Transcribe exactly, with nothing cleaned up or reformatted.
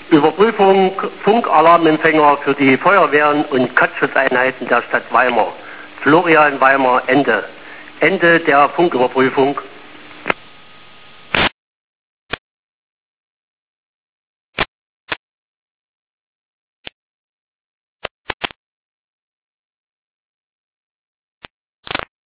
Überprüfung Funkalarmempfänger für die Feuerwehren und Katzschutzeinheiten der Stadt Weimar. Florian Weimar, Ende. Ende der Funküberprüfung.